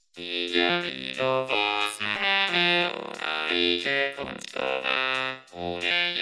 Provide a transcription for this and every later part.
دیگری و واسه همه اونایی که کنجکاون خونه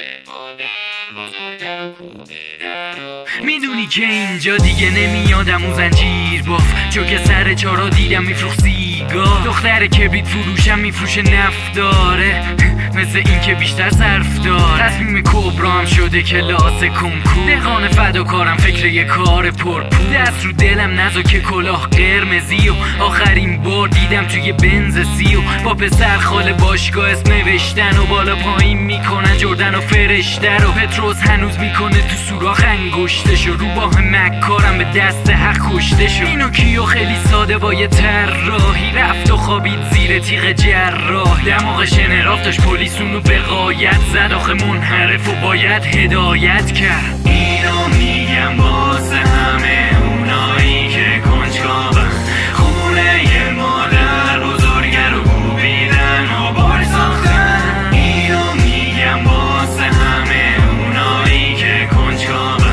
مادر بزرگم بودیدن میدونی که اینجا دیگه نمیادم و زنجیر باف، چون که سر چارا دیدم میفروخت سیگار. دختر کبریت فروشم میفروشه نفت داره، مثل این که بیشتر صرف داره. تصمیم کبرا هم شده کلاس کنکور، دهقان فداکارم فکر یه کار پرپول. دست رو دلم نزا که کلاه قرمزی و آخرین بار دیدم توی بنز سی و با پسر خاله باشگاه اسم نوشتن و بالا پایین میکنن جردن و فرشته رو. پتروس هنوز میکنه تو سوراخ انگشتشو، رو باه مکارم به دست حق کشته شو. اینو کیو خیلی ساده با یه طراحی رفت و خوابید زیر تیغ جراح. دماغش انحراف داشت، پلیس اونو به غایت زد، آخه منحرف و باید هدایت کرد. اینو میگم واسه همه اونایی که کنجکاون خونه ی مادر بزرگه رو کوبیدن و بار ساختن. اینو میگم واسه همه اونایی که کنجکاون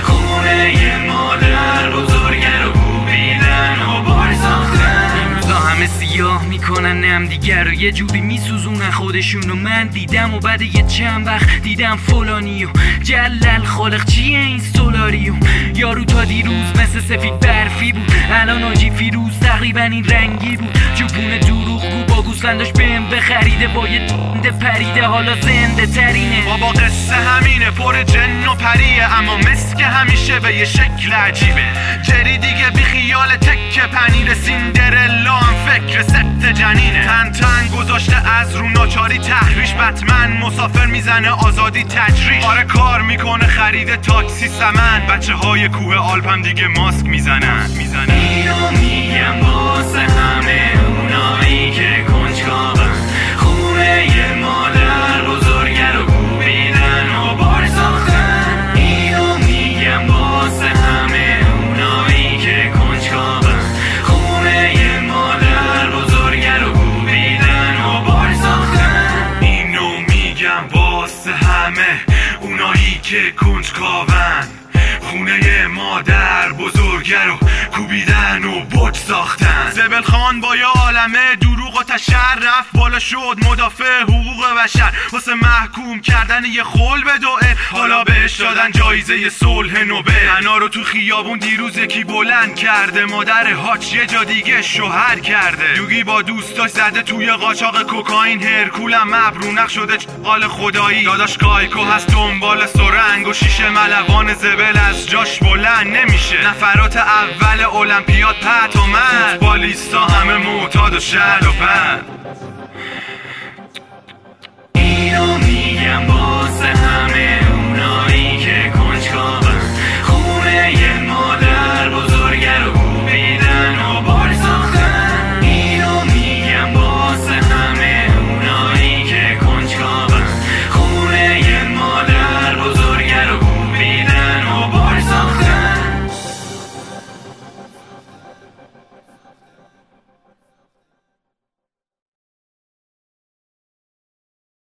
خونه ی مادر بزرگه رو کوبیدن و بار ساختن. این روزا همه سیاه میکنن نم دیگر رو، یه جوری میسوزونن خودشونو. من دیدم و بعد یه چند وقت دیدم فلانیو جلل خالق چیه این سولاریو. یارو تا دیروز مثل سفید برفی بود، الان آجی فیروز تقریبا این رنگی بود. جوپون دروغگو با گوسفنداش بهم بخریده، با یه دنده پریده حالا زنده ترینه. بابا قصه همینه، پر جن و پریه، اما مسک همیشه به یه شکل عجیبه. جری دیگه بی خیال تک پنیر، سیندرلا هم فکر ست جنینه. تن گذاشته از رو ناچاری تحریش، بتمن مسافر میزنه آزادی تجریش. آره کار میکنه خرید تاکسی سمن، بچه های کوه آلپ هم دیگه ماسک میزنن. اینو میگم واسه همه اونایی که کنجکاون خونه ی مادر بزرگه رو کوبیدن و بار ساختن. اینو میگم واسه همه اونایی که کنجکاون خونه ی مادر بزرگه رو کوبیدن و بار ساختن. اینو میگم واسه همه اونایی که کنجکاون خونه مادر بزرگه رو کوبیدن و بوج ساختن. زبل خان با یه عالمه دروغ و تشرف بالا شد مدافع حقوق بشر، واسه محکوم کردن یه خل به دوئه حالا بهش دادن جایزه صلح نوبل. انا رو تو خیابون دیروز یکی بلند کرده، مادر هاچ یه جا دیگه شوهر کرده. دوگی با دوستاش زده توی قاچاق کوکائین، هرکولم مبرونق شده چقال خدایی. داداش کایکو هست دنبال سرنگ و شیشه ملوان زبل از جاش بلند نمیشه. نفرات اول المپیاد پت و من، فوتبالیستا همه معتاد و شل و پند.